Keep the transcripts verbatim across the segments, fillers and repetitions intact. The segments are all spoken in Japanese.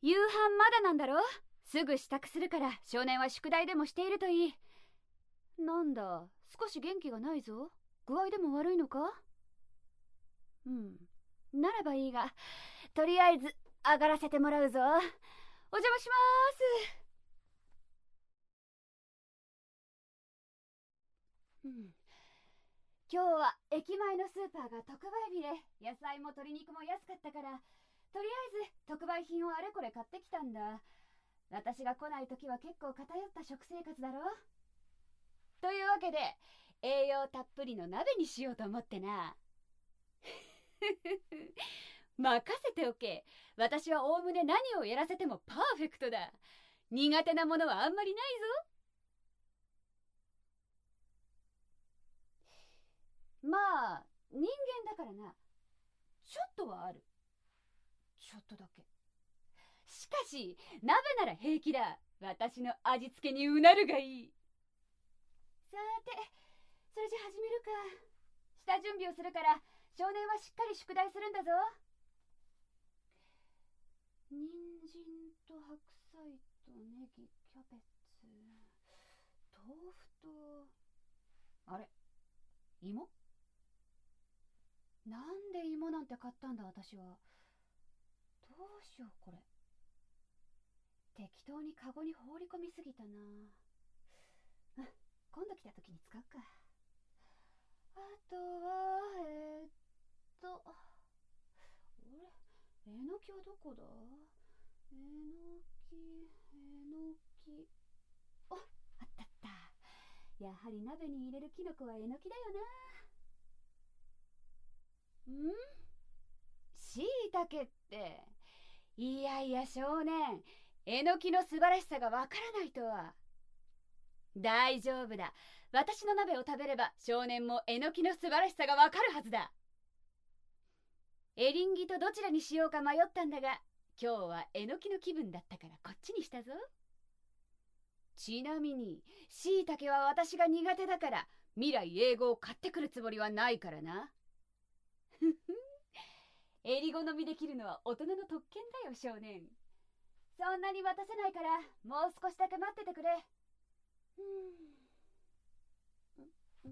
夕飯まだなんだろ。すぐ支度するから少年は宿題でもしているといい。なんだ、少し元気がないぞ。具合でも悪いのか？うん、ならばいいが、とりあえず上がらせてもらうぞ。お邪魔しまーす。うん、今日は駅前のスーパーが特売日で野菜も鶏肉も安かったから、とりあえず特売品をあれこれ買ってきたんだ。私が来ない時は結構偏った食生活だろ。というわけで栄養たっぷりの鍋にしようと思ってな。任せておけ。私はおおむね何をやらせてもパーフェクトだ。苦手なものはあんまりないぞ。まあ人間だからな、ちょっとはある。ちょっとだけ。しかし鍋なら平気だ。私の味付けにうなるがいい。さて、それじゃ始めるか。下準備をするから少年はしっかり宿題するんだぞ。人参と白菜とネギ、キャベツ、豆腐と、あれ、芋？なんで芋なんて買ったんだ私は。どうしようこれ。適当にカゴに放り込みすぎたな。今度来た時に使うか。あとはえー、っとあれ、えのきはどこだ？えのき、えのき、あ、あったあった。やはり鍋に入れるキノコはえのきだよな。ん？しいたけって。いやいや少年、えのきの素晴らしさがわからないとは。大丈夫だ。私の鍋を食べれば少年もえのきの素晴らしさがわかるはずだ。エリンギとどちらにしようか迷ったんだが、今日はえのきの気分だったからこっちにしたぞ。ちなみにしいたけは私が苦手だから未来英語を買ってくるつもりはないからな。えり好みできるのは大人の特権だよ少年。そんなに待たせないからもう少しだけ待っててくれ。うんうん、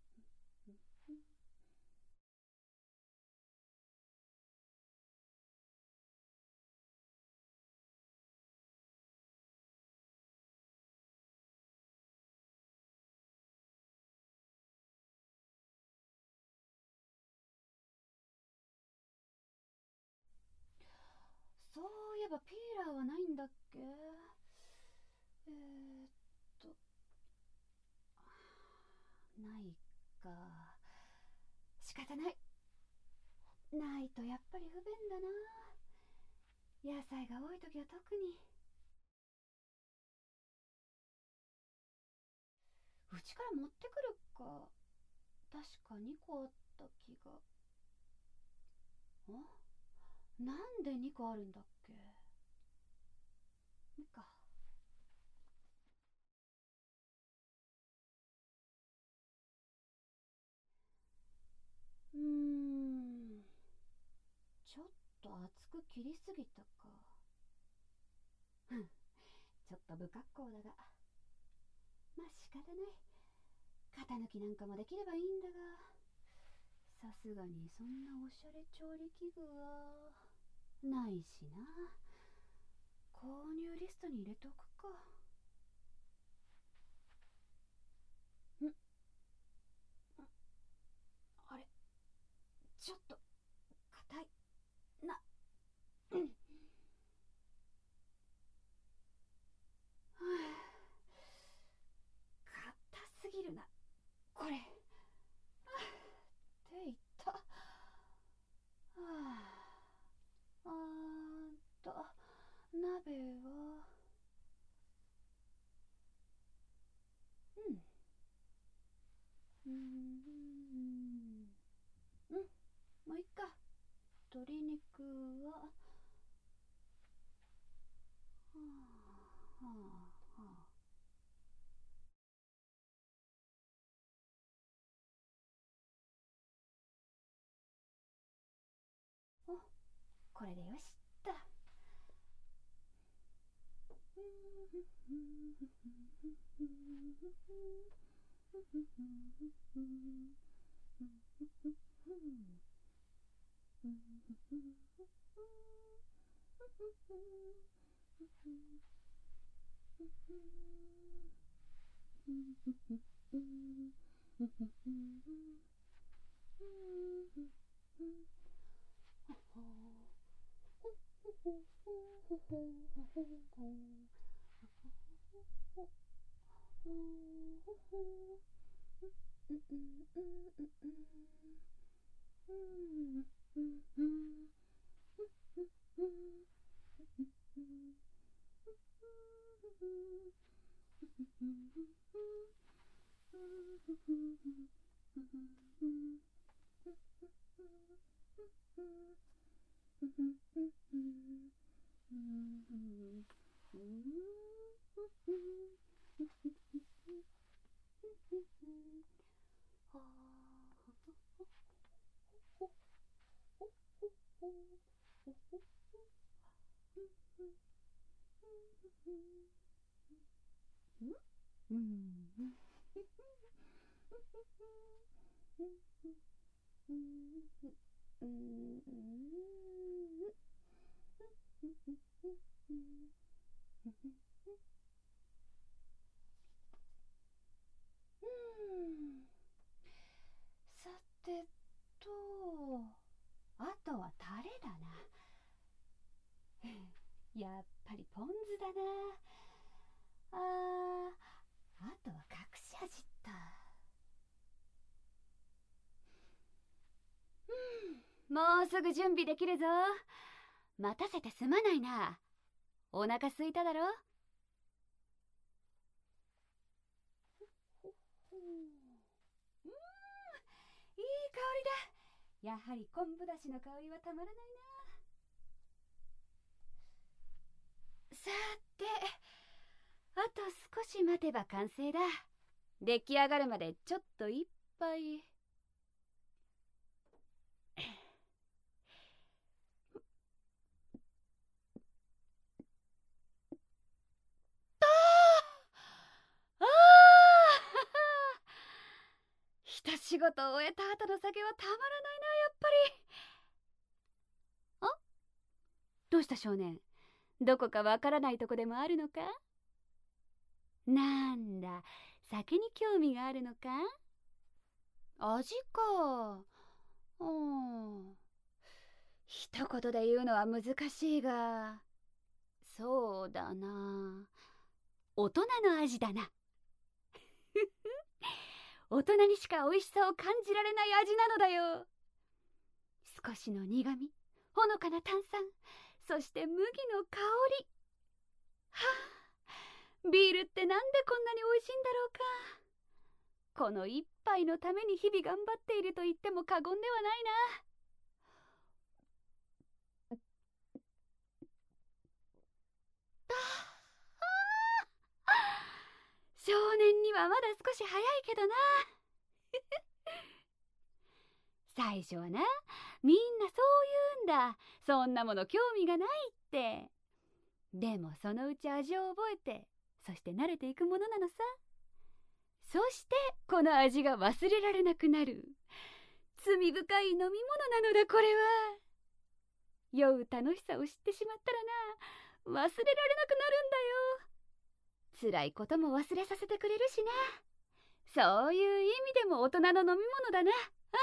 そういえばピーラーはないんだっけ。えー、っとないか。仕方ない。ないとやっぱり不便だな。野菜が多い時は特に。うちから持ってくるか。確かにこあった気が。あ、なんでにこあるんだっけ。いいか。うーん、ちょっと厚く切りすぎたか。ふん、ちょっと不格好だが、まあ仕方ない。型抜きなんかもできればいいんだが、さすがにそんなおしゃれ調理器具はないしな。購入リストに入れておくか。ん、あれ、ちょっと硬いな。うん、硬すぎるなこれ。手いった。はあ、あーんと鍋は、うんうんうん、もういっか。鶏肉は、はあはあはあ、お、これでよしっと。 さてと、あとはタレだな。やっぱりポン酢だな。あー、あとは隠し味だ。うん、もうすぐ準備できるぞ。待たせてすまないな。お腹すいただろ。うん、いい香りだ。やはり昆布だしの香りはたまらないな。さて、あと少し待てば完成だ。出来上がるまでちょっと一杯。ああ一仕事を終えた後の酒はたまらないな、やっぱり。あ、どうした少年。どこかわからないとこでもあるのか。なんだ、酒に興味があるのか。味か。うん。一言で言うのは難しいが、そうだな。大人の味だな。大人にしか美味しさを感じられない味なのだよ。少しの苦み、ほのかな炭酸、そして麦の香り。はあ、ビールってなんでこんなに美味しいんだろうか。この一杯のために日々頑張っていると言っても過言ではないな。少年にはまだ少し早いけどな。最初はな、みんなそう言うんだ。そんなもの興味がないって。でもそのうち味を覚えて、そして慣れていくものなのさ。そしてこの味が忘れられなくなる。罪深い飲み物なのだ、これは。酔う楽しさを知ってしまったらな、忘れられなくなるんだよ。辛いことも忘れさせてくれるしな。そういう意味でも大人の飲み物だな。あ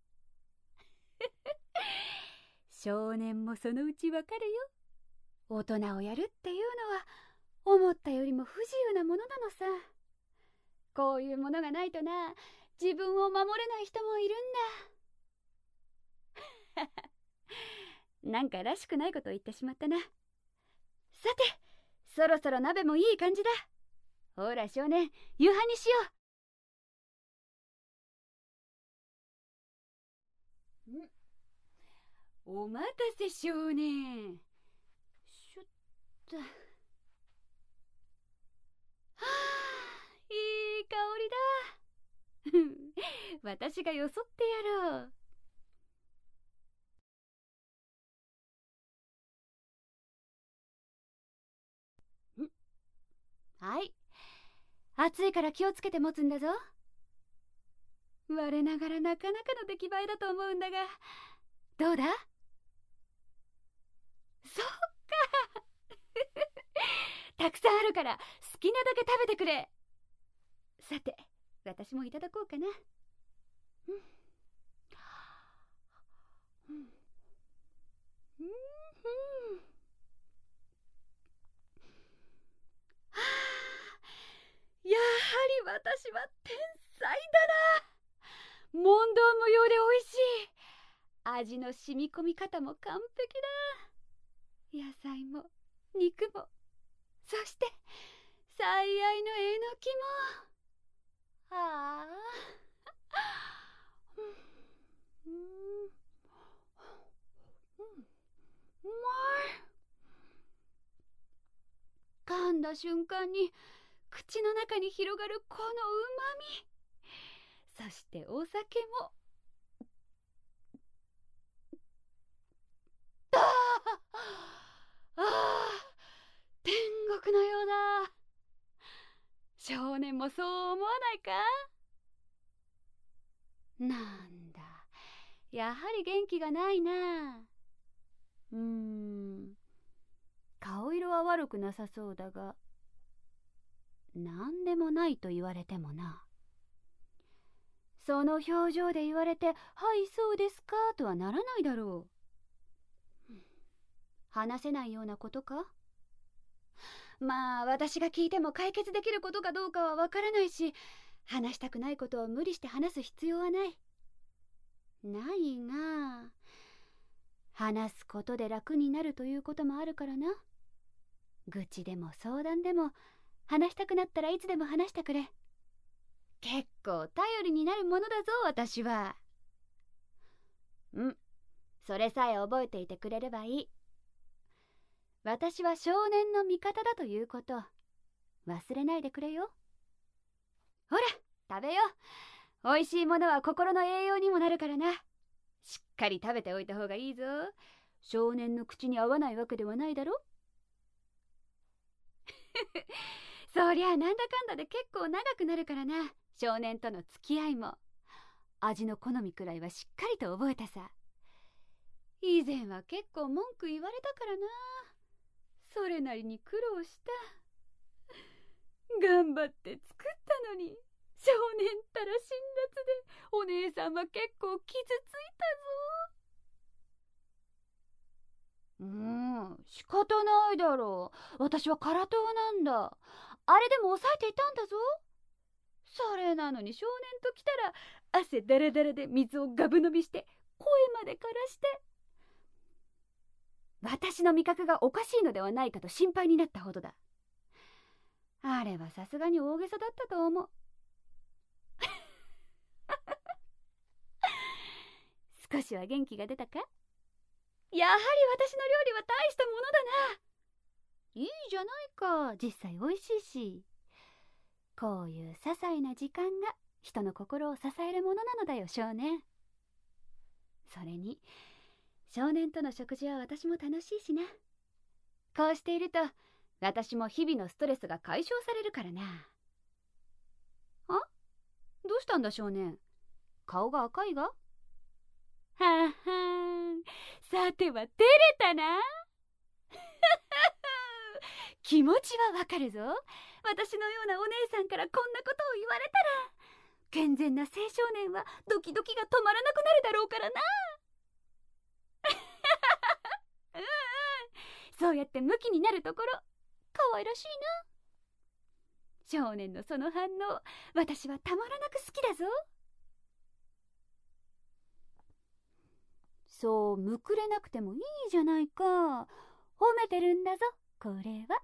少年もそのうちわかるよ。大人をやるっていうのは思ったよりも不自由なものなのさ。こういうものがないとな、自分を守れない人もいるんだ。なんからしくないことを言ってしまったな。さて、そろそろ鍋もいい感じだ。ほら少年、夕飯にしよう。ん、お待たせ少年。しょっと。はあ、いい香りだ。私がよそってやろう。はい、 暑いから気をつけて持つんだぞ。我ながらなかなかの出来栄えだと思うんだが、どうだ？そっかたくさんあるから好きなだけ食べてくれ。さて、私もいただこうかな。うんうんうんうんはあ、やはり私は天才だな。問答無用でおいしい。味の染み込み方も完璧だ。野菜も肉も、そして最愛のえのきも。ああうん、うん、うまい。噛んだ瞬間に口の中に広がるこのうまみ、そしてお酒も。ああ、ああ、天国のようだ。少年もそう思わないか？なんだ、やはり元気がないな。うーん、顔色は悪くなさそうだが、なんでもないと言われてもな。その表情で言われて、はいそうですかとはならないだろう。話せないようなことか？まあ私が聞いても解決できることかどうかはわからないし、話したくないことを無理して話す必要はない。ないが、話すことで楽になるということもあるからな。愚痴でも相談でも、話したくなったらいつでも話してくれ。結構頼りになるものだぞ、私は。うん、それさえ覚えていてくれればいい。私は少年の味方だということ、忘れないでくれよ。ほら、食べよう。おいしいものは心の栄養にもなるからな。しっかり食べておいた方がいいぞ。少年の口に合わないわけではないだろそりゃなんだかんだで結構長くなるからな、少年との付き合いも。味の好みくらいはしっかりと覚えたさ。以前は結構文句言われたからな。それなりに苦労した。頑張って作ったのに、少年ったら辛辣で、お姉さんは結構傷ついたぞ。もう仕方ないだろう。私は辛党なんだ。あれでも抑えていたんだぞ。それなのに少年と来たら汗だらだらで水をガブ飲みして声まで枯らして、私の味覚がおかしいのではないかと心配になったほどだ。あれはさすがに大げさだったと思う。少しは元気が出たか？やはり私の料理は大したものだな。いいじゃないか、実際おいしいし。こういう些細な時間が人の心を支えるものなのだよ、少年。それに少年との食事は私も楽しいしな。こうしていると私も日々のストレスが解消されるからな。あ？どうしたんだ少年、顔が赤いが？はあはあ、さては照れたな気持ちはわかるぞ。私のようなお姉さんからこんなことを言われたら、健全な青少年はドキドキが止まらなくなるだろうからな。うんうん、そうやってムキになるところ可愛らしいな。少年のその反応、私はたまらなく好きだぞ。そうむくれなくてもいいじゃないか。褒めてるんだぞ、これは。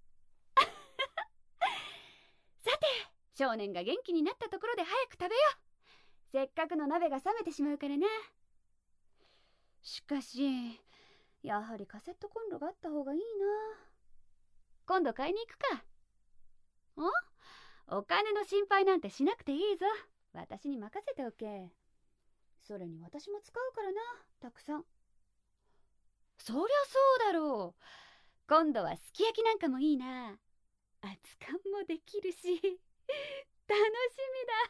さて、少年が元気になったところで早く食べよう。せっかくの鍋が冷めてしまうからな。しかしやはりカセットコンロがあった方がいいな。今度買いに行くか。お？お金の心配なんてしなくていいぞ。私に任せておけ。それに私も使うからな、たくさん。そりゃそうだろう。今度はすき焼きなんかもいいな。熱燗もできるし。 楽しみだ。